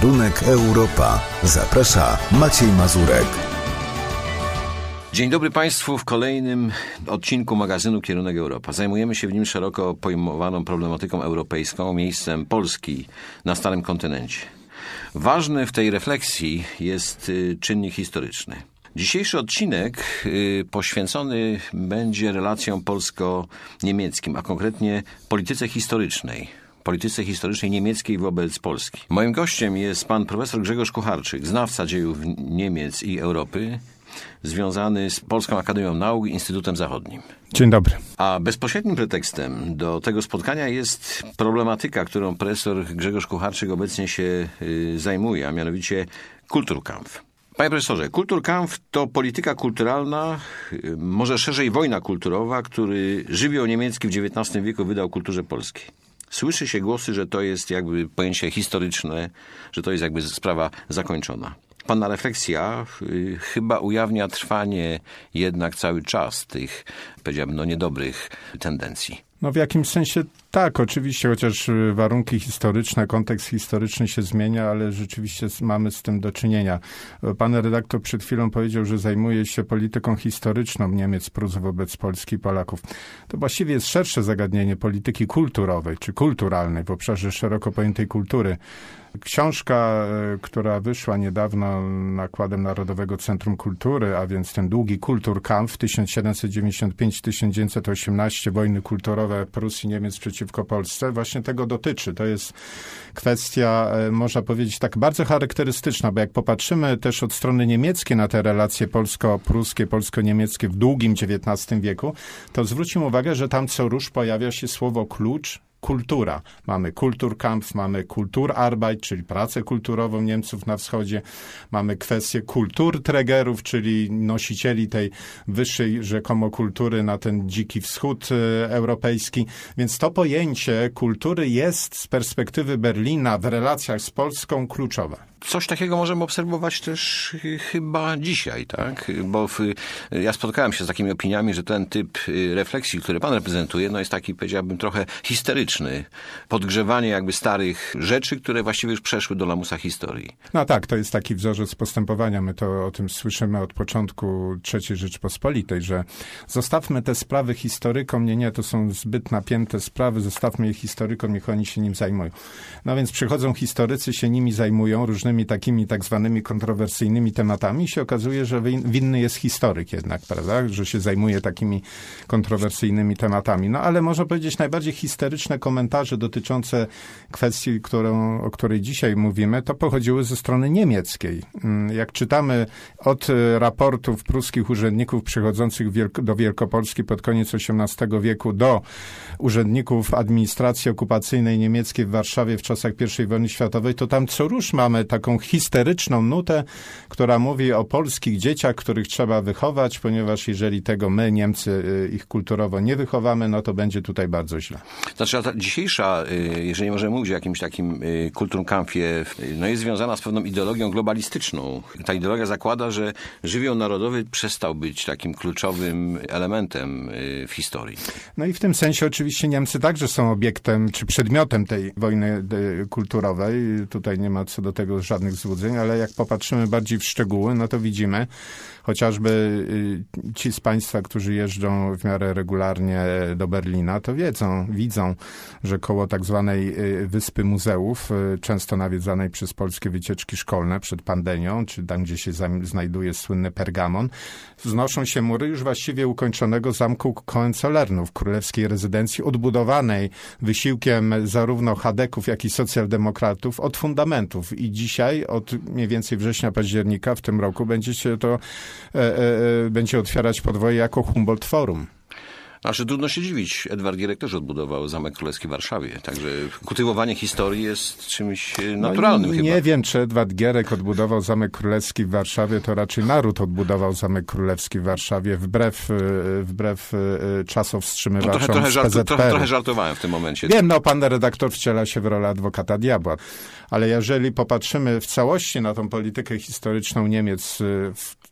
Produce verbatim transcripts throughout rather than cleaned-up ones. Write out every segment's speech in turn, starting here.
Kierunek Europa. Zaprasza Maciej Mazurek. Dzień dobry Państwu w kolejnym odcinku magazynu Kierunek Europa. Zajmujemy się w nim szeroko pojmowaną problematyką europejską, miejscem Polski na starym kontynencie. Ważny w tej refleksji jest czynnik historyczny. Dzisiejszy odcinek poświęcony będzie relacjom polsko-niemieckim, a konkretnie polityce historycznej. polityce historycznej niemieckiej wobec Polski. Moim gościem jest pan profesor Grzegorz Kucharczyk, znawca dziejów Niemiec i Europy, związany z Polską Akademią Nauk i Instytutem Zachodnim. Dzień dobry. A bezpośrednim pretekstem do tego spotkania jest problematyka, którą profesor Grzegorz Kucharczyk obecnie się y, zajmuje, a mianowicie Kulturkampf. Panie profesorze, Kulturkampf to polityka kulturalna, y, może szerzej wojna kulturowa, który żywioł niemiecki w dziewiętnastym wieku wydał kulturze polskiej. Słyszy się głosy, że to jest jakby pojęcie historyczne, że to jest jakby sprawa zakończona. Pana refleksja y, chyba ujawnia trwanie jednak cały czas tych, powiedziałbym, no niedobrych tendencji. No w jakimś sensie tak, oczywiście, chociaż warunki historyczne, kontekst historyczny się zmienia, ale rzeczywiście mamy z tym do czynienia. Pan redaktor przed chwilą powiedział, że zajmuje się polityką historyczną Niemiec, Prus wobec Polski i Polaków. To właściwie jest szersze zagadnienie polityki kulturowej, czy kulturalnej w obszarze szeroko pojętej kultury. Książka, która wyszła niedawno nakładem Narodowego Centrum Kultury, a więc ten długi Kulturkampf tysiąc siedemset dziewięćdziesiąt pięć do tysiąc dziewięćset osiemnaście, wojny kulturowe Prus i Niemiec przeciwko Polsce, właśnie tego dotyczy. To jest kwestia, można powiedzieć, tak bardzo charakterystyczna, bo jak popatrzymy też od strony niemieckiej na te relacje polsko-pruskie, polsko-niemieckie w długim dziewiętnastym wieku, to zwróćmy uwagę, że tam co rusz pojawia się słowo klucz, kultura. Mamy Kulturkampf, mamy Kulturarbeit, czyli pracę kulturową Niemców na wschodzie. Mamy kwestię Kulturträgerów, czyli nosicieli tej wyższej rzekomo kultury na ten dziki wschód e, europejski. Więc to pojęcie kultury jest z perspektywy Berlina w relacjach z Polską kluczowe. Coś takiego możemy obserwować też chyba dzisiaj, tak? Bo w, ja spotkałem się z takimi opiniami, że ten typ refleksji, który pan reprezentuje, no jest taki, powiedziałbym, trochę histeryczny. Podgrzewanie jakby starych rzeczy, które właściwie już przeszły do lamusa historii. No tak, to jest taki wzorzec postępowania. My to o tym słyszymy od początku trzeciej Rzeczypospolitej, że zostawmy te sprawy historykom. Nie, nie, to są zbyt napięte sprawy, zostawmy je historykom, niech oni się nim zajmują. No więc przychodzą historycy, się nimi zajmują, różnymi takimi tak zwanymi kontrowersyjnymi tematami i się okazuje, że winny jest historyk jednak, prawda, że się zajmuje takimi kontrowersyjnymi tematami. No ale można powiedzieć najbardziej historyczne komentarze dotyczące kwestii, którą, o której dzisiaj mówimy, to pochodziły ze strony niemieckiej. Jak czytamy od raportów pruskich urzędników przychodzących do Wielkopolski pod koniec osiemnastego wieku do urzędników administracji okupacyjnej niemieckiej w Warszawie w czasach pierwszej wojny światowej, to tam co rusz mamy taką histeryczną nutę, która mówi o polskich dzieciach, których trzeba wychować, ponieważ jeżeli tego my, Niemcy, ich kulturowo nie wychowamy, no to będzie tutaj bardzo źle. Znaczy ta dzisiejsza, jeżeli możemy mówić o jakimś takim Kulturkampfie, no jest związana z pewną ideologią globalistyczną. Ta ideologia zakłada, że żywioł narodowy przestał być takim kluczowym elementem w historii. No i w tym sensie oczywiście Niemcy także są obiektem, czy przedmiotem tej wojny kulturowej. Tutaj nie ma co do tego żadnych złudzeń, ale jak popatrzymy bardziej w szczegóły, no to widzimy chociażby ci z Państwa, którzy jeżdżą w miarę regularnie do Berlina, to wiedzą, widzą, że koło tak zwanej Wyspy Muzeów, często nawiedzanej przez polskie wycieczki szkolne przed pandemią, czy tam, gdzie się znajduje słynny Pergamon, wznoszą się mury już właściwie ukończonego zamku Hohenzollernów, królewskiej rezydencji, odbudowanej wysiłkiem zarówno chadeków, jak i socjaldemokratów od fundamentów. I dzisiaj, od mniej więcej września, października w tym roku będzie się to e, e, będzie otwierać podwoje jako Humboldt Forum. Znaczy trudno się dziwić. Edward Gierek też odbudował Zamek Królewski w Warszawie. Także kultywowanie historii jest czymś naturalnym no, chyba. Nie wiem, czy Edward Gierek odbudował Zamek Królewski w Warszawie, to raczej naród odbudował Zamek Królewski w Warszawie, wbrew, wbrew czasowstrzymywaczom no, trochę, trochę, z żart, P Z P. trochę, trochę żartowałem w tym momencie. Wiem, no pan redaktor wciela się w rolę adwokata diabła. Ale jeżeli popatrzymy w całości na tą politykę historyczną Niemiec w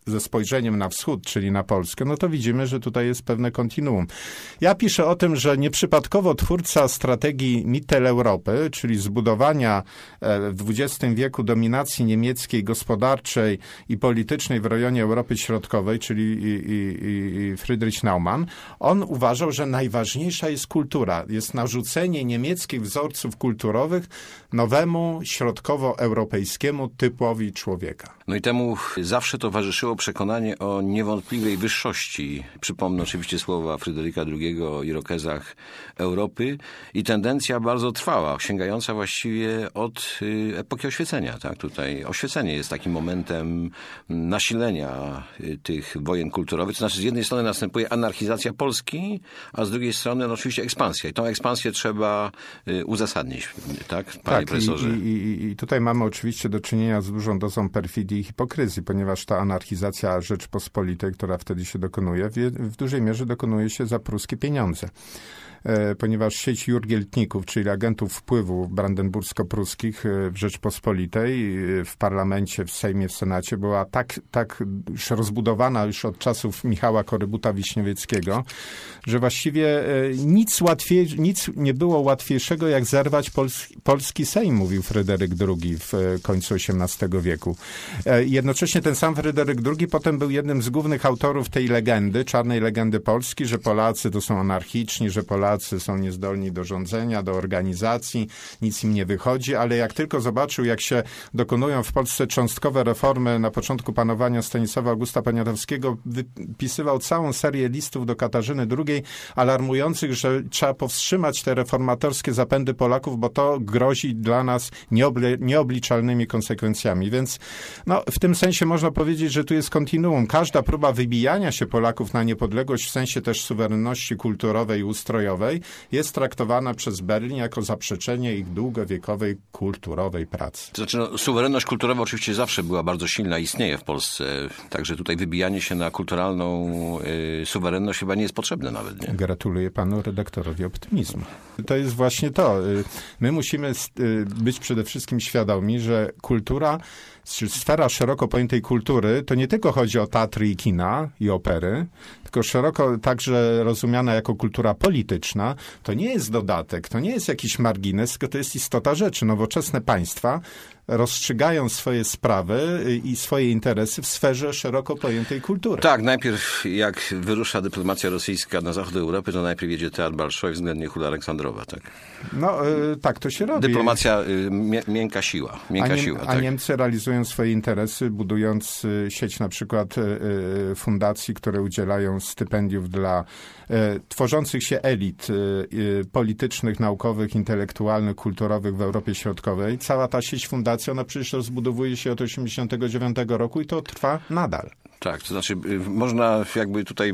ze spojrzeniem na wschód, czyli na Polskę, no to widzimy, że tutaj jest pewne kontinuum. Ja piszę o tym, że nieprzypadkowo twórca strategii Mitteleuropy, czyli zbudowania w dwudziestym wieku dominacji niemieckiej, gospodarczej i politycznej w rejonie Europy Środkowej, czyli i, i, i Friedrich Naumann, on uważał, że najważniejsza jest kultura. Jest narzucenie niemieckich wzorców kulturowych nowemu, środkowoeuropejskiemu typowi człowieka. No i temu zawsze towarzyszyło przekonanie o niewątpliwej wyższości. Przypomnę oczywiście słowa Fryderyka drugiego o irokezach Europy i tendencja bardzo trwała, sięgająca właściwie od epoki oświecenia. Tak? Tutaj oświecenie jest takim momentem nasilenia tych wojen kulturowych. To znaczy z jednej strony następuje anarchizacja Polski, a z drugiej strony no, oczywiście ekspansja. I tą ekspansję trzeba uzasadnić, tak, panie tak, profesorze? I, i, I tutaj mamy oczywiście do czynienia z dużą dozą perfidii i hipokryzji, ponieważ ta anarchizacja Rzeczpospolitej, która wtedy się dokonuje, w, w dużej mierze dokonuje się za pruskie pieniądze. Ponieważ sieć jurgieltników, czyli agentów wpływu brandenbursko-pruskich w Rzeczpospolitej, w parlamencie, w Sejmie, w Senacie była tak, tak już rozbudowana już od czasów Michała Korybuta-Wiśniewieckiego, że właściwie nic, łatwiej, nic nie było łatwiejszego, jak zerwać polski, polski Sejm, mówił Fryderyk drugi w końcu osiemnastego wieku. Jednocześnie ten sam Fryderyk drugi potem był jednym z głównych autorów tej legendy, czarnej legendy Polski, że Polacy to są anarchiczni, że Polacy są niezdolni do rządzenia, do organizacji, nic im nie wychodzi, ale jak tylko zobaczył, jak się dokonują w Polsce cząstkowe reformy na początku panowania Stanisława Augusta Poniatowskiego, wypisywał całą serię listów do Katarzyny drugiej, alarmujących, że trzeba powstrzymać te reformatorskie zapędy Polaków, bo to grozi dla nas nieobli- nieobliczalnymi konsekwencjami. Więc no, w tym sensie można powiedzieć, że tu jest kontinuum. Każda próba wybijania się Polaków na niepodległość w sensie też suwerenności kulturowej i ustrojowej jest traktowana przez Berlin jako zaprzeczenie ich długowiekowej kulturowej pracy. To znaczy, no, suwerenność kulturowa oczywiście zawsze była bardzo silna, istnieje w Polsce. Także tutaj wybijanie się na kulturalną y, suwerenność chyba nie jest potrzebne nawet. Nie? Gratuluję panu redaktorowi optymizmu. To jest właśnie to. My musimy być przede wszystkim świadomi, że kultura, czy sfera szeroko pojętej kultury, to nie tylko chodzi o teatry i kina i opery, tylko szeroko także rozumiana jako kultura polityczna, to nie jest dodatek, to nie jest jakiś margines, tylko to jest istota rzeczy. Nowoczesne państwa rozstrzygają swoje sprawy i swoje interesy w sferze szeroko pojętej kultury. Tak, najpierw jak wyrusza dyplomacja rosyjska na zachód Europy, to najpierw jedzie Teatr Bolszoi, względnie Hula Aleksandrowa. Tak, no, y, tak to się robi. Dyplomacja, y, mię, miękka siła. Miękka a, Niem- siła a tak. Niemcy realizują swoje interesy, budując y, sieć na przykład y, y, fundacji, które udzielają stypendiów dla y, tworzących się elit y, y, politycznych, naukowych, intelektualnych, kulturowych w Europie Środkowej. Cała ta sieć fundacji, ona przecież rozbudowuje się od osiemdziesiątego dziewiątego roku i to trwa nadal. Tak, to znaczy można jakby tutaj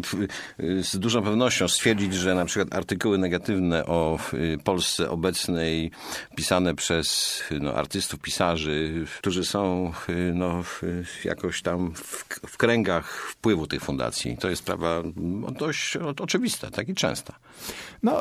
z dużą pewnością stwierdzić, że na przykład artykuły negatywne o Polsce obecnej pisane przez no, artystów, pisarzy, którzy są no, jakoś tam w, w kręgach wpływu tych fundacji. To jest sprawa dość oczywista, tak i częsta. No,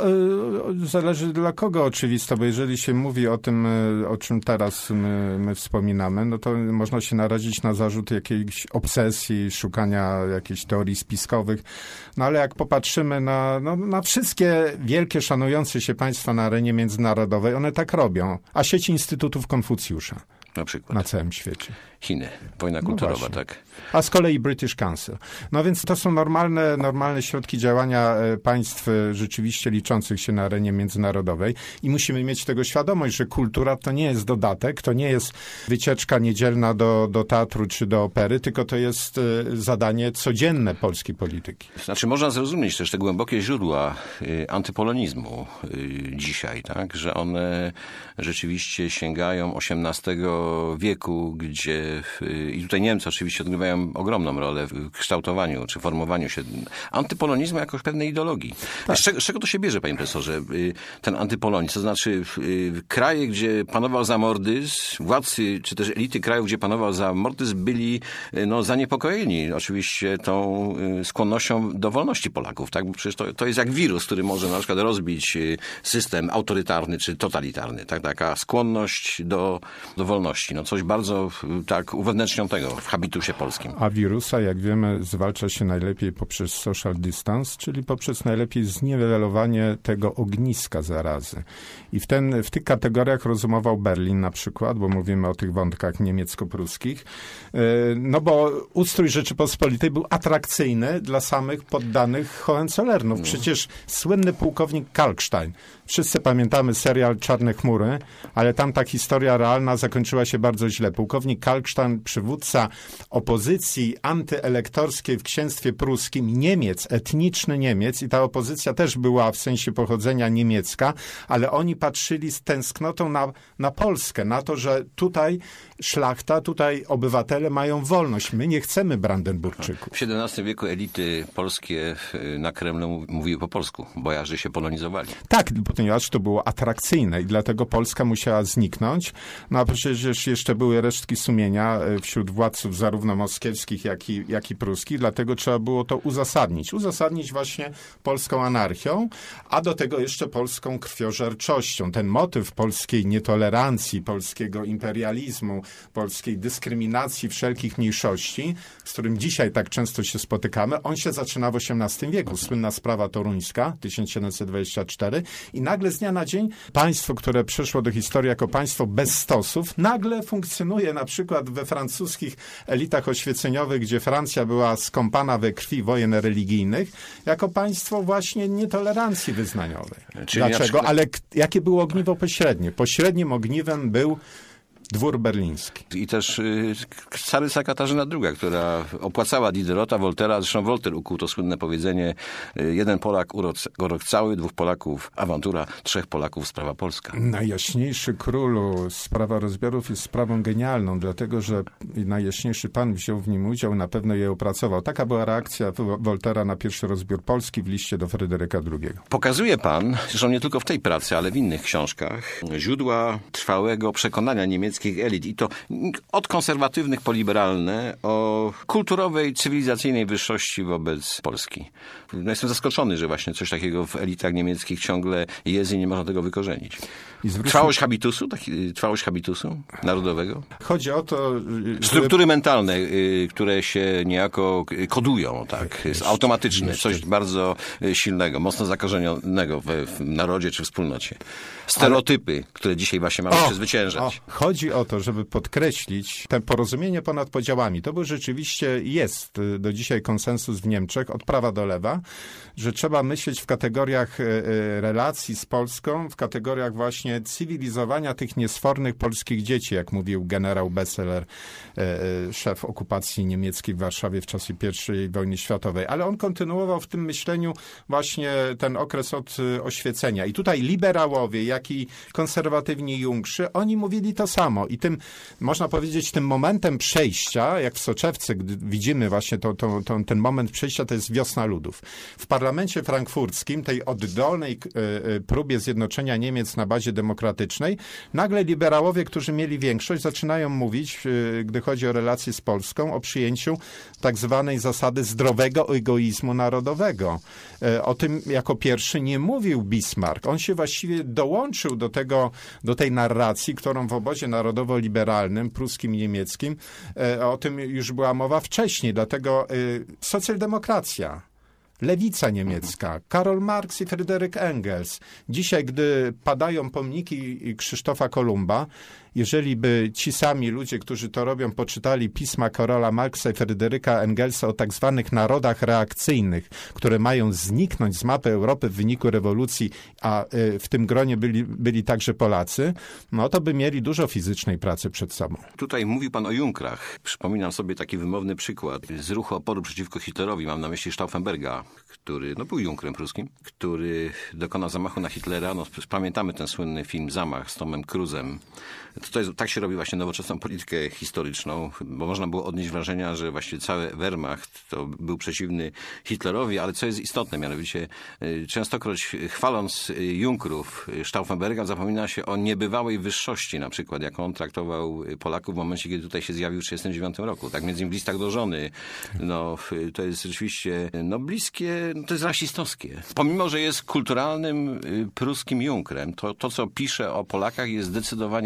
zależy dla kogo oczywista, bo jeżeli się mówi o tym, o czym teraz my, my wspominamy, no to można się narazić na zarzut jakiejś obsesji, szukania jakichś teorii spiskowych. No ale jak popatrzymy na, no, na wszystkie wielkie, szanujące się państwa na arenie międzynarodowej, one tak robią. A sieć Instytutów Konfucjusza. Na przykład. Na całym świecie. Chiny. Wojna kulturowa, no tak. A z kolei British Council. No więc to są normalne, normalne środki działania państw rzeczywiście liczących się na arenie międzynarodowej i musimy mieć tego świadomość, że kultura to nie jest dodatek, to nie jest wycieczka niedzielna do, do teatru czy do opery, tylko to jest zadanie codzienne polskiej polityki. Znaczy można zrozumieć też te głębokie źródła y, antypolonizmu y, dzisiaj, tak, że one rzeczywiście sięgają osiemnastego wieku, gdzie y, i tutaj Niemcy oczywiście odgrywają ogromną rolę w kształtowaniu czy formowaniu się antypolonizmu jako pewnej ideologii. Tak. Z, czego, z czego to się bierze, panie profesorze, y, ten antypolonizm? To znaczy y, kraje, gdzie panował zamordyzm, władcy czy też elity krajów, gdzie panował zamordyzm, byli y, no, zaniepokojeni oczywiście tą y, skłonnością do wolności Polaków, tak? Bo przecież to, to jest jak wirus, który może na przykład rozbić y, system autorytarny czy totalitarny, tak? Taka skłonność do, do wolności. mniejszości. No coś bardzo tak uwewnętrzniącego w habitusie polskim. A wirusa, jak wiemy, zwalcza się najlepiej poprzez social distance, czyli poprzez najlepiej zniwelowanie tego ogniska zarazy. I w, ten, w tych kategoriach rozumował Berlin na przykład, bo mówimy o tych wątkach niemiecko-pruskich. No bo ustrój Rzeczypospolitej był atrakcyjny dla samych poddanych Hohenzollernów. Przecież słynny pułkownik Kalkstein. Wszyscy pamiętamy serial Czarne chmury, ale tam ta historia realna zakończyła się bardzo źle. Pułkownik Kalkstein, przywódca opozycji antyelektorskiej w księstwie pruskim, Niemiec, etniczny Niemiec, i ta opozycja też była w sensie pochodzenia niemiecka, ale oni patrzyli z tęsknotą na, na Polskę, na to, że tutaj szlachta, tutaj obywatele mają wolność. My nie chcemy Brandenburczyków. W siedemnastym wieku elity polskie na Kremlu mówiły po polsku. Bojarzy się polonizowali. Tak, ponieważ to było atrakcyjne i dlatego Polska musiała zniknąć. No a przecież jeszcze były resztki sumienia wśród władców zarówno moskiewskich, jak i, jak i pruskich, dlatego trzeba było to uzasadnić. Uzasadnić właśnie polską anarchią, a do tego jeszcze polską krwiożerczością. Ten motyw polskiej nietolerancji, polskiego imperializmu, polskiej dyskryminacji wszelkich mniejszości, z którym dzisiaj tak często się spotykamy, on się zaczyna w osiemnastym wieku. Słynna sprawa toruńska, tysiąc siedemset dwadzieścia cztery, i nagle z dnia na dzień państwo, które przeszło do historii jako państwo bez stosów, nagle funkcjonuje na przykład we francuskich elitach oświeceniowych, gdzie Francja była skąpana we krwi wojen religijnych, jako państwo właśnie nietolerancji wyznaniowej. Czyli Dlaczego? przykład... Ale k- jakie było ogniwo pośrednie? Pośrednim ogniwem był dwór berliński. I też y, caryca Katarzyna druga, która opłacała Diderota, Woltera. Zresztą Wolter ukuł to słynne powiedzenie: y, jeden Polak urok, urok cały, dwóch Polaków awantura, trzech Polaków sprawa polska. Najjaśniejszy królu, sprawa rozbiorów jest sprawą genialną, dlatego że najjaśniejszy pan wziął w nim udział, na pewno je opracował. Taka była reakcja Woltera na pierwszy rozbiór Polski w liście do Fryderyka drugiego. Pokazuje pan, zresztą nie tylko w tej pracy, ale w innych książkach, źródła trwałego przekonania niemieckich elit, i to od konserwatywnych po liberalne, o kulturowej, cywilizacyjnej wyższości wobec Polski. No jestem zaskoczony, że właśnie coś takiego w elitach niemieckich ciągle jest i nie można tego wykorzenić. I zwróćmy... Trwałość habitusu, taki, trwałość habitusu narodowego? Chodzi o to... Że... Struktury mentalne, y, które się niejako kodują, tak, jest automatyczne, jeszcze... coś bardzo silnego, mocno zakorzenionego w, w narodzie czy wspólnocie. Stereotypy, Ale... które dzisiaj właśnie mamy o, przezwyciężać. O, chodzi o to, żeby podkreślić te porozumienie ponad podziałami. To był rzeczywiście, jest do dzisiaj konsensus w Niemczech, od prawa do lewa, że trzeba myśleć w kategoriach relacji z Polską, w kategoriach właśnie cywilizowania tych niesfornych polskich dzieci, jak mówił generał Besseler, szef okupacji niemieckiej w Warszawie w czasie pierwszej wojny światowej. Ale on kontynuował w tym myśleniu właśnie ten okres od oświecenia. I tutaj liberałowie, jak i konserwatywni Jungszy, oni mówili to samo. I tym, można powiedzieć, tym momentem przejścia, jak w Soczewce, gdy widzimy właśnie to, to, to, ten moment przejścia, to jest wiosna ludów. W parlamencie frankfurckim, tej oddolnej próbie zjednoczenia Niemiec na bazie demokratycznej, nagle liberałowie, którzy mieli większość, zaczynają mówić, gdy chodzi o relacje z Polską, o przyjęciu tak zwanej zasady zdrowego egoizmu narodowego. O tym jako pierwszy nie mówił Bismarck. On się właściwie dołączył do tego, do tej narracji, którą w obozie narodowo-liberalnym, pruskim i niemieckim, o tym już była mowa wcześniej. Dlatego socjaldemokracja, lewica niemiecka, Karol Marx i Fryderyk Engels. Dzisiaj, gdy padają pomniki Krzysztofa Kolumba, jeżeli by ci sami ludzie, którzy to robią, poczytali pisma Karola Marksa i Fryderyka Engelsa o tak zwanych narodach reakcyjnych, które mają zniknąć z mapy Europy w wyniku rewolucji, a w tym gronie byli, byli także Polacy, no to by mieli dużo fizycznej pracy przed sobą. Tutaj mówił pan o Junkrach. Przypominam sobie taki wymowny przykład z ruchu oporu przeciwko Hitlerowi. Mam na myśli Stauffenberga, który no, był Junkrem pruskim, który dokonał zamachu na Hitlera. No, pamiętamy ten słynny film Zamach z Tomem Cruzem. To jest, tak się robi właśnie nowoczesną politykę historyczną, bo można było odnieść wrażenia, że właśnie cały Wehrmacht to był przeciwny Hitlerowi, ale co jest istotne, mianowicie częstokroć chwaląc Junkrów Stauffenberga zapomina się o niebywałej wyższości, na przykład jaką on traktował Polaków w momencie, kiedy tutaj się zjawił w tysiąc dziewięćset trzydziestym dziewiątym roku. Tak między innymi w listach do żony. No, to jest rzeczywiście no, bliskie, no, to jest rasistowskie. Pomimo, że jest kulturalnym pruskim Junkrem, to, to co pisze o Polakach jest zdecydowanie przejawem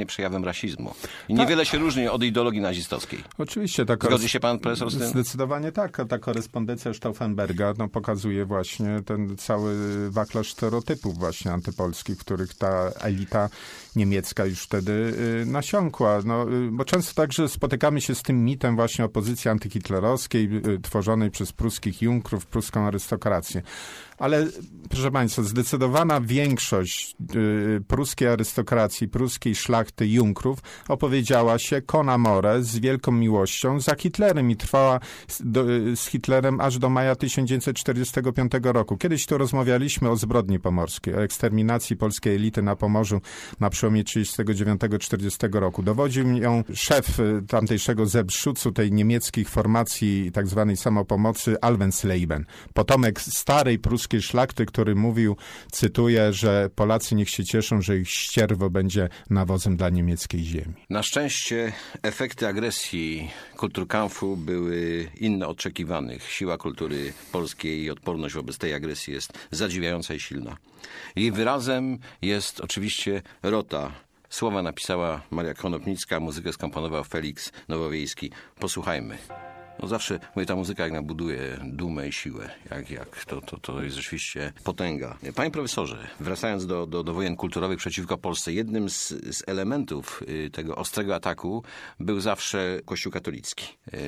rasizmu. I niewiele się różni od ideologii nazistowskiej. Oczywiście. Ta Zgodzi się pan profesor z tym? Zdecydowanie tak. Ta korespondencja Stauffenberga no, pokazuje właśnie ten cały wachlarz stereotypów właśnie antypolskich, w których ta elita niemiecka już wtedy y, nasiąkła. No, y, bo często także spotykamy się z tym mitem właśnie opozycji antyhitlerowskiej, y, tworzonej przez pruskich junkrów, pruską arystokrację. Ale, proszę państwa, zdecydowana większość y, pruskiej arystokracji, pruskiej szlachty junkrów opowiedziała się con amore, z wielką miłością za Hitlerem i trwała z, do, z Hitlerem aż do maja tysiąc dziewięćset czterdziestego piątego roku. Kiedyś tu rozmawialiśmy o zbrodni pomorskiej, o eksterminacji polskiej elity na Pomorzu na przełomie trzydziestego dziewiątego czterdziestego roku. Dowodził ją szef tamtejszego Selbstschutzu, tej niemieckich formacji tak zwanej samopomocy, Alvensleben, potomek starej pruskiej szlachty, który mówił, cytuję, że Polacy niech się cieszą, że ich ścierwo będzie nawozem dla niemieckiej ziemi. Na szczęście efekty agresji Kulturkampfu były inne od oczekiwanych. Siła kultury polskiej i odporność wobec tej agresji jest zadziwiająca i silna. Jej wyrazem jest oczywiście Rota. Słowa napisała Maria Konopnicka, muzykę skomponował Felix Nowowiejski. Posłuchajmy. No zawsze mówię, ta muzyka jak nabuduje dumę i siłę, jak, jak to, to, to jest rzeczywiście potęga. Panie profesorze, wracając do, do, do wojen kulturowych przeciwko Polsce, jednym z, z elementów tego ostrego ataku był zawsze Kościół katolicki,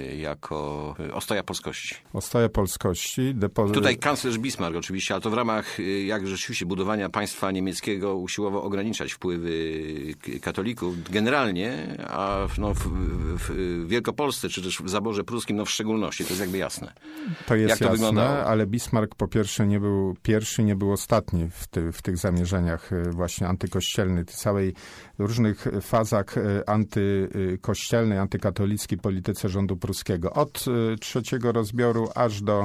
jako ostoja polskości. Ostoja polskości. Depo... Tutaj kanclerz Bismarck oczywiście, ale to w ramach jak rzeczywiście budowania państwa niemieckiego usiłował ograniczać wpływy katolików generalnie, a no, w, w Wielkopolsce, czy też w zaborze pruskim, no w szczególności, to jest jakby jasne. To jest Jak to jasne, wyglądało? Ale Bismarck po pierwsze nie był pierwszy, nie był ostatni w, ty, w tych zamierzeniach właśnie antykościelnych, w całej różnych fazach antykościelnej, antykatolickiej polityce rządu pruskiego. Od trzeciego rozbioru aż do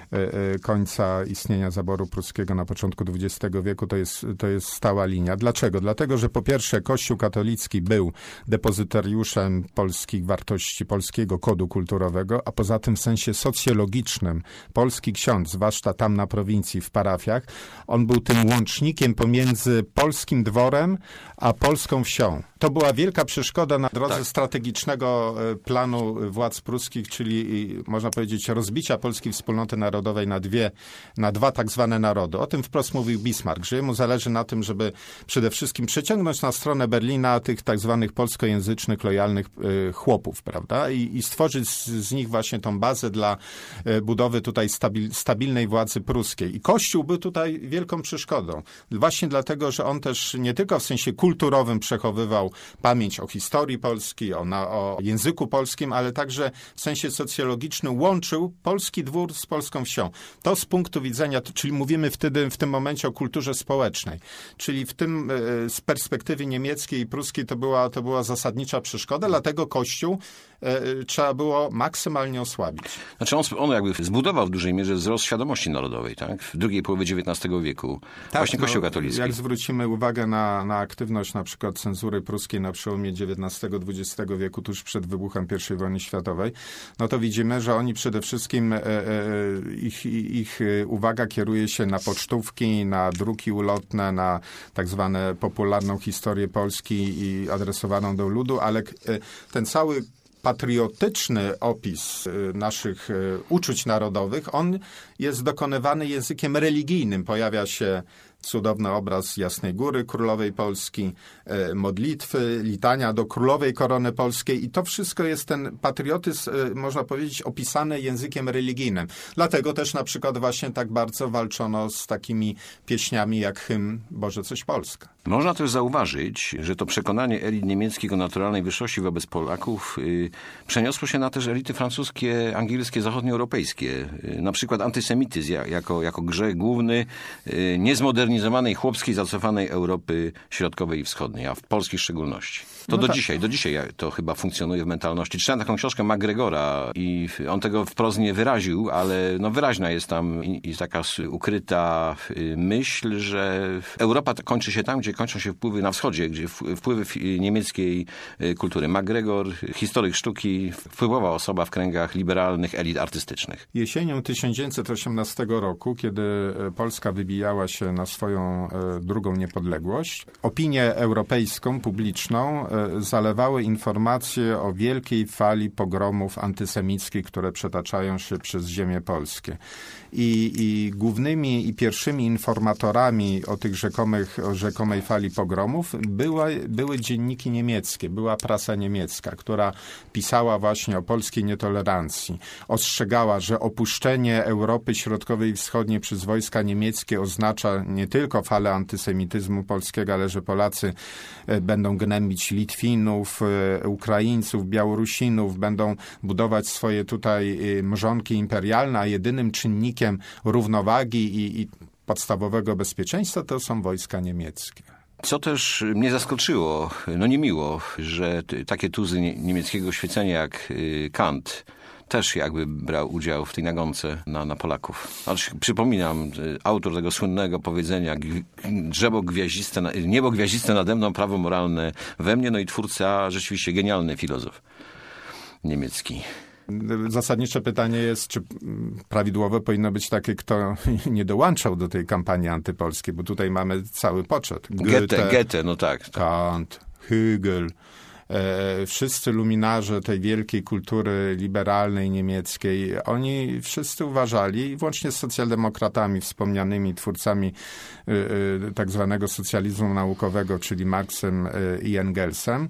końca istnienia zaboru pruskiego na początku dwudziestego wieku to jest, to jest stała linia. Dlaczego? Dlatego, że po pierwsze Kościół katolicki był depozytariuszem polskich wartości, polskiego kodu kulturowego, a poza tym w sensie socjologicznym polski ksiądz, zwłaszcza tam na prowincji, w parafiach, on był tym łącznikiem pomiędzy polskim dworem a polską wsią. To była wielka przeszkoda na drodze tak. strategicznego planu władz pruskich, czyli można powiedzieć rozbicia polskiej wspólnoty narodowej na dwie, na dwa tak zwane narody. O tym wprost mówił Bismarck, że jemu zależy na tym, żeby przede wszystkim przeciągnąć na stronę Berlina tych tak zwanych polskojęzycznych, lojalnych y, chłopów, prawda? I, i stworzyć z, z nich właśnie tą bazę dla y, budowy tutaj stabil, stabilnej władzy pruskiej. I Kościół był tutaj wielką przeszkodą. Właśnie dlatego, że on też nie tylko w sensie kulturowym przechowywał pamięć o historii Polski, o, na, o języku polskim, ale także w sensie socjologicznym łączył polski dwór z polską wsią. To z punktu widzenia, czyli mówimy wtedy w tym momencie o kulturze społecznej, czyli w tym z perspektywy niemieckiej i pruskiej to była, to była zasadnicza przeszkoda, dlatego Kościół e, trzeba było maksymalnie osłabić. Znaczy on, on jakby zbudował w dużej mierze wzrost świadomości narodowej, tak? W drugiej połowie dziewiętnastego wieku. Tak, właśnie Kościół no, katolicki. Jak zwrócimy uwagę na, na aktywność na przykład cenzury pruskiej na przełomie dziewiętnastego dwudziestego wieku, tuż przed wybuchem pierwszej wojny światowej, no to widzimy, że oni przede wszystkim e, e, ich, ich uwaga kieruje się na pocztówki, na druki ulotne, na tak zwane popularną historię Polski i adresowaną do ludu, ale ten cały patriotyczny opis naszych uczuć narodowych, on jest dokonywany językiem religijnym. Pojawia się cudowny obraz Jasnej Góry Królowej Polski, modlitwy, litania do Królowej Korony Polskiej i to wszystko jest ten patriotyzm, można powiedzieć, opisany językiem religijnym. Dlatego też na przykład właśnie tak bardzo walczono z takimi pieśniami jak hymn Boże coś Polska. Można też zauważyć, że to przekonanie elit niemieckich o naturalnej wyższości wobec Polaków yy, przeniosło się na też elity francuskie, angielskie, zachodnioeuropejskie. Yy, na przykład antysemityzm jako, jako grzech główny yy, niezmodernizowanej, chłopskiej, zacofanej Europy Środkowej i Wschodniej, a w Polski w szczególności. To no do tak. dzisiaj, do dzisiaj to chyba funkcjonuje w mentalności. Czytałem taką książkę MacGregora i on tego wprost nie wyraził, ale no wyraźna jest tam i, i taka ukryta myśl, że Europa kończy się tam, gdzie zachodzie, kończą się wpływy na wschodzie, gdzie wpływy niemieckiej kultury. MacGregor, historyk sztuki, wpływowa osoba w kręgach liberalnych elit artystycznych. Jesienią tysiąc dziewięćset osiemnastego roku, kiedy Polska wybijała się na swoją drugą niepodległość, opinię europejską, publiczną zalewały informacje o wielkiej fali pogromów antysemickich, które przetaczają się przez ziemię polskie. I, i głównymi i pierwszymi informatorami o tych rzekomych, o rzekomej fali pogromów były, były dzienniki niemieckie, była prasa niemiecka, która pisała właśnie o polskiej nietolerancji. Ostrzegała, że opuszczenie Europy Środkowej i Wschodniej przez wojska niemieckie oznacza nie tylko falę antysemityzmu polskiego, ale że Polacy będą gnębić Litwinów, Ukraińców, Białorusinów, będą budować swoje tutaj mrzonki imperialne, a jedynym czynnikiem równowagi i, i podstawowego bezpieczeństwa to są wojska niemieckie. Co też mnie zaskoczyło, no niemiło, że t- takie tuzy nie- niemieckiego oświecenia jak y, Kant też jakby brał udział w tej nagonce na, na Polaków. Aż przypominam, y, autor tego słynnego powiedzenia g- drzewo gwiaździste, na, niebo gwiaździste nade mną, prawo moralne we mnie, no i twórca, rzeczywiście genialny filozof niemiecki. Zasadnicze pytanie jest, czy prawidłowe powinno być takie, kto nie dołączał do tej kampanii antypolskiej, bo tutaj mamy cały poczet. Goethe, Goethe, no tak. tak. Kant, Hegel, e, wszyscy luminarze tej wielkiej kultury liberalnej niemieckiej, oni wszyscy uważali, włącznie z socjaldemokratami, wspomnianymi twórcami e, e, tak zwanego socjalizmu naukowego, czyli Marksem e, i Engelsem,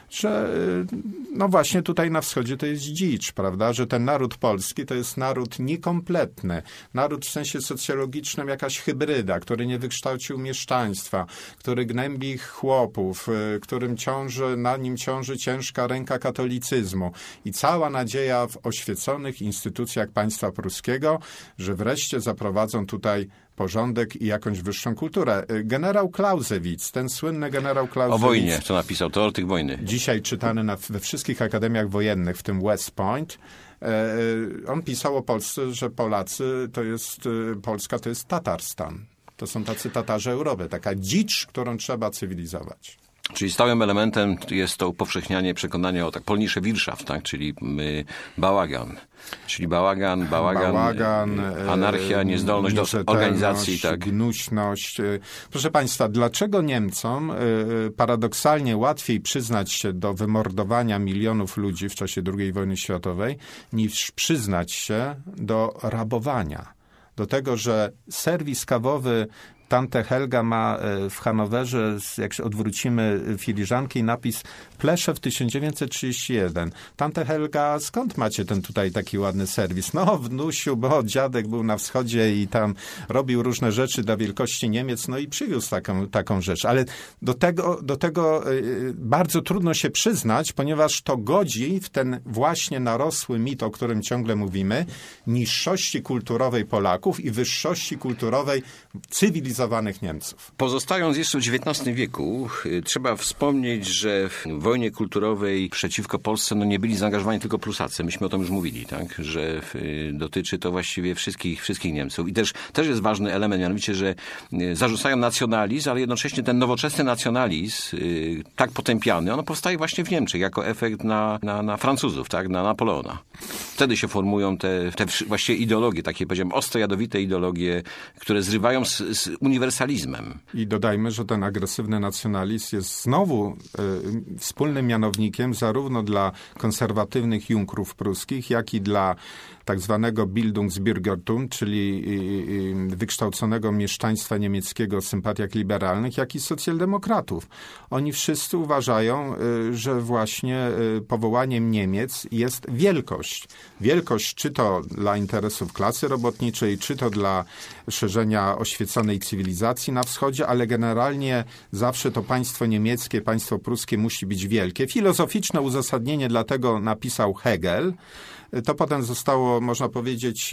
że no właśnie tutaj na wschodzie to jest dzicz, prawda, że ten naród polski to jest naród niekompletny, naród w sensie socjologicznym jakaś hybryda, który nie wykształcił mieszczaństwa, który gnębi chłopów, którym ciąży, na nim ciąży ciężka ręka katolicyzmu i cała nadzieja w oświeconych instytucjach państwa pruskiego, że wreszcie zaprowadzą tutaj porządek i jakąś wyższą kulturę. Generał Clausewitz, ten słynny generał Clausewitz. O wojnie, co napisał, teoretyk wojny. Dzisiaj czytany na, we wszystkich akademiach wojennych, w tym West Point. E, on pisał o Polsce, że Polacy to jest, Polska to jest Tatarstan. To są tacy Tatarzy Europy, taka dzicz, którą trzeba cywilizować. Czyli stałym elementem jest to upowszechnianie przekonania o tak polnische Wirtschaft, tak? Czyli y, bałagan. Czyli bałagan, bałagan, bałagan anarchia, niezdolność do organizacji. Tak. Gnuśność. Proszę Państwa, dlaczego Niemcom paradoksalnie łatwiej przyznać się do wymordowania milionów ludzi w czasie drugiej wojny światowej, niż przyznać się do rabowania? Do tego, że serwis kawowy Tante Helga ma w Hanowerze, jak się odwrócimy filiżanki, napis Pleszew tysiąc dziewięćset trzydzieści jeden. Tante Helga, skąd macie ten tutaj taki ładny serwis? No, wnusiu, bo dziadek był na wschodzie i tam robił różne rzeczy dla wielkości Niemiec, no i przywiózł taką, taką rzecz. Ale do tego, do tego bardzo trudno się przyznać, ponieważ to godzi w ten właśnie narosły mit, o którym ciągle mówimy, niższości kulturowej Polaków i wyższości kulturowej cywilizacji Niemców. Pozostając jeszcze w dziewiętnastym wieku, trzeba wspomnieć, że w wojnie kulturowej przeciwko Polsce no nie byli zaangażowani tylko Prusacy. Myśmy o tym już mówili, tak? Że dotyczy to właściwie wszystkich, wszystkich Niemców. I też, też jest ważny element, mianowicie, że zarzucają nacjonalizm, ale jednocześnie ten nowoczesny nacjonalizm, tak potępiany, on powstaje właśnie w Niemczech jako efekt na, na, na Francuzów, tak? Na Napoleona. Wtedy się formują te, te właściwie ideologie, takie powiedziałem, ostre, jadowite ideologie, które zrywają z, z uniwersalizmem. I dodajmy, że ten agresywny nacjonalizm jest znowu y, wspólnym mianownikiem zarówno dla konserwatywnych Junkrów pruskich, jak i dla tak zwanego Bildungsbürgertum, czyli y, y, wykształconego mieszczaństwa niemieckiego w sympatiach liberalnych, jak i socjaldemokratów. Oni wszyscy uważają, y, że właśnie y, powołaniem Niemiec jest wielkość. Wielkość czy to dla interesów klasy robotniczej, czy to dla szerzenia oświeconej cywilizacji na wschodzie, ale generalnie zawsze to państwo niemieckie, państwo pruskie musi być wielkie. Filozoficzne uzasadnienie dlatego napisał Hegel. To potem zostało, można powiedzieć,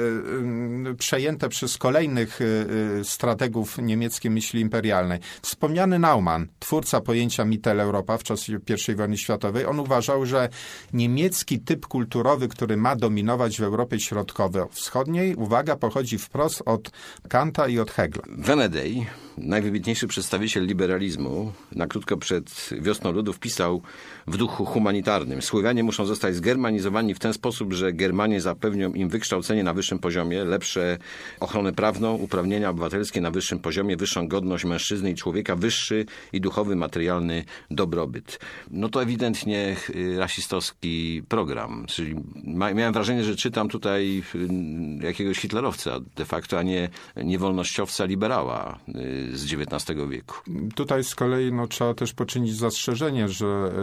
przejęte przez kolejnych strategów niemieckiej myśli imperialnej. Wspomniany Naumann, twórca pojęcia Mitteleuropa w czasie pierwszej wojny światowej, on uważał, że niemiecki typ kulturowy, który ma dominować w Europie Środkowo-Wschodniej, uwaga, pochodzi wprost od Kanta i od Hegla. Venedej najwybitniejszy przedstawiciel liberalizmu, na krótko przed Wiosną Ludów pisał w duchu humanitarnym: Słowianie muszą zostać zgermanizowani w ten sposób, że Germanie zapewnią im wykształcenie na wyższym poziomie, lepsze ochronę prawną, uprawnienia obywatelskie na wyższym poziomie, wyższą godność mężczyzny i człowieka, wyższy i duchowy, materialny dobrobyt. No to ewidentnie rasistowski program. Czyli miałem wrażenie, że czytam tutaj jakiegoś hitlerowca de facto, a nie niewolnościowca liberała z dziewiętnastego wieku. Tutaj z kolei no, trzeba też poczynić zastrzeżenie, że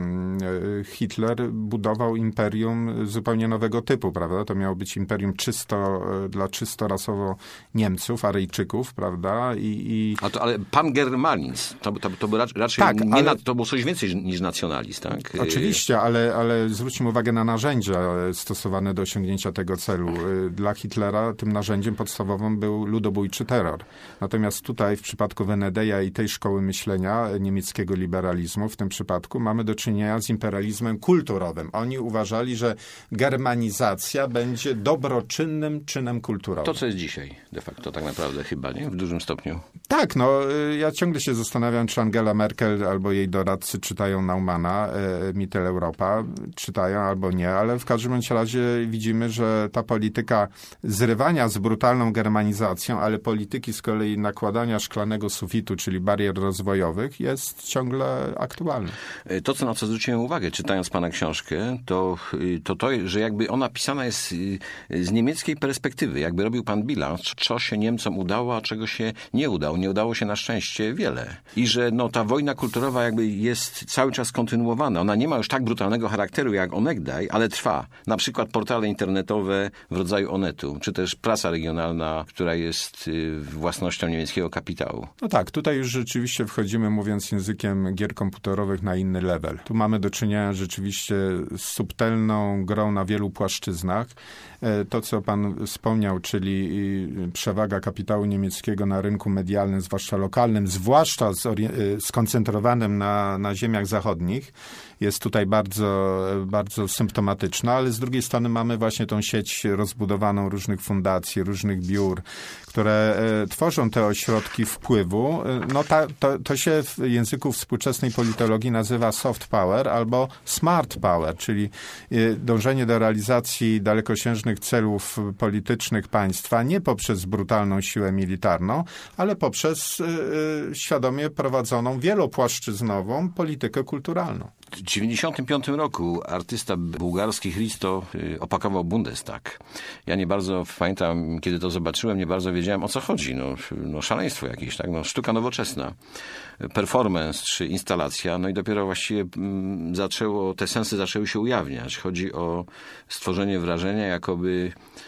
Hitler budował imperium zupełnie nowego typu, prawda? To miało być imperium czysto dla czysto rasowo Niemców, Aryjczyków, prawda? I, i... A to, ale Pangermanizm, to, to, to, był raczej tak, nie ale... na, to było coś więcej niż nacjonalizm, tak? Oczywiście, ale, ale zwróćmy uwagę na narzędzia stosowane do osiągnięcia tego celu. Dla Hitlera tym narzędziem podstawowym był ludobójczy terror. Natomiast tutaj w przypadku Wenedeja i tej szkoły myślenia niemieckiego liberalizmu, w tym przypadku mamy do czynienia z imperializmem kulturowym. Oni uważali, że germanizacja będzie dobroczynnym czynem kulturowym. To, co jest dzisiaj de facto tak naprawdę chyba, nie? W dużym stopniu. Tak, no ja ciągle się zastanawiam, czy Angela Merkel albo jej doradcy czytają Naumana, e, Mitteleuropa, czytają albo nie, ale w każdym bądź razie widzimy, że ta polityka zrywania z brutalną germanizacją, ale polityki z kolei nakładania szklanego sufitu, czyli barier rozwojowych, jest ciągle aktualna. To, co na co zwróciłem uwagę, czytając pana książkę, to to, to że jakby ona pisana jest z niemieckiej perspektywy. Jakby robił pan bilans, co się Niemcom udało, a czego się nie udało. Nie udało się na szczęście wiele. I że no, ta wojna kulturowa jakby jest cały czas kontynuowana. Ona nie ma już tak brutalnego charakteru jak onegdaj, ale trwa. Na przykład portale internetowe w rodzaju Onetu, czy też prasa regionalna, która jest własnością niemieckiego kapitału. No tak, tutaj już rzeczywiście wchodzimy, mówiąc językiem gier komputerowych, na inny level. Tu mamy do czynienia rzeczywiście z subtelną grą na wielu płaszczyznach. To, co pan wspomniał, czyli przewaga kapitału niemieckiego na rynku medialnym, zwłaszcza lokalnym, zwłaszcza skoncentrowanym na, na ziemiach zachodnich, jest tutaj bardzo, bardzo symptomatyczna, ale z drugiej strony mamy właśnie tą sieć rozbudowaną różnych fundacji, różnych biur, które tworzą te ośrodki wpływu. No ta, to, to się w języku współczesnej politologii nazywa soft power albo smart power, czyli dążenie do realizacji dalekosiężnych celów politycznych państwa nie poprzez brutalną siłę militarną, ale poprzez y, świadomie prowadzoną wielopłaszczyznową politykę kulturalną. W dziewięćdziesiątym piątym roku artysta bułgarski Hristo opakował Bundestag. Ja nie bardzo pamiętam, kiedy to zobaczyłem, nie bardzo wiedziałem, o co chodzi. No, no szaleństwo jakieś, tak? No, sztuka nowoczesna, performance czy instalacja. No i dopiero właściwie m, zaczęło, te sensy zaczęły się ujawniać. Chodzi o stworzenie wrażenia, jakoby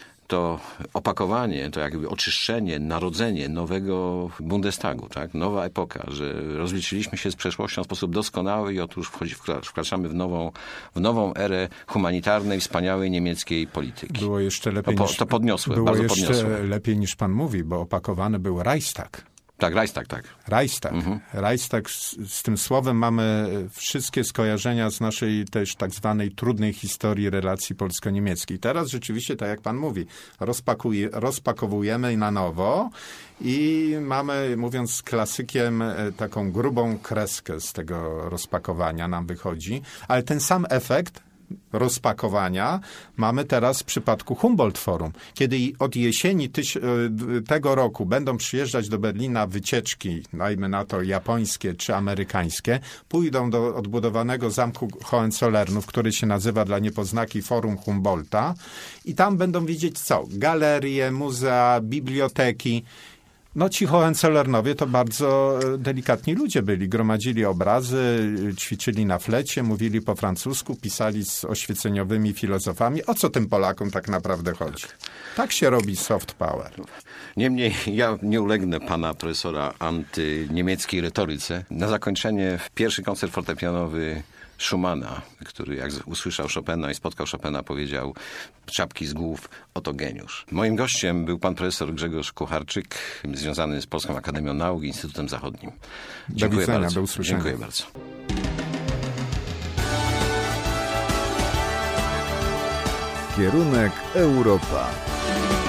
to opakowanie, to jakby oczyszczenie, narodzenie nowego Bundestagu, tak? Nowa epoka, że rozliczyliśmy się z przeszłością w sposób doskonały i otóż wchodzi, wkraczamy w nową, w nową erę humanitarnej, wspaniałej niemieckiej polityki. Było jeszcze lepiej to, niż, to podniosłe, było bardzo jeszcze podniosłe. lepiej niż pan mówi, bo opakowany był Reichstag. Tak, Reichstag, tak. Reichstag. Mhm. Reichstag, z, z tym słowem mamy wszystkie skojarzenia z naszej też tak zwanej trudnej historii relacji polsko-niemieckich. Teraz rzeczywiście, tak jak pan mówi, rozpakuje, rozpakowujemy na nowo i mamy, mówiąc klasykiem, taką grubą kreskę z tego rozpakowania nam wychodzi, ale ten sam efekt rozpakowania mamy teraz w przypadku Humboldt Forum. Kiedy od jesieni tyś, tego roku będą przyjeżdżać do Berlina wycieczki, dajmy na to japońskie czy amerykańskie, pójdą do odbudowanego zamku Hohenzollernów, który się nazywa dla niepoznaki Forum Humboldta i tam będą widzieć co? Galerie, muzea, biblioteki. No ci Hohenzollernowie to bardzo delikatni ludzie byli. Gromadzili obrazy, ćwiczyli na flecie, mówili po francusku, pisali z oświeceniowymi filozofami. O co tym Polakom tak naprawdę chodzi? Tak się robi soft power. Niemniej ja nie ulegnę pana profesora antyniemieckiej retoryce. Na zakończenie pierwszy koncert fortepianowy Schumana, który jak usłyszał Chopina i spotkał Chopina, powiedział: czapki z głów, oto geniusz. Moim gościem był pan profesor Grzegorz Kucharczyk, związany z Polską Akademią Nauk i Instytutem Zachodnim. Dziękuję do widzenia, bardzo. Do usłyszenia. Dziękuję bardzo. Kierunek Europa.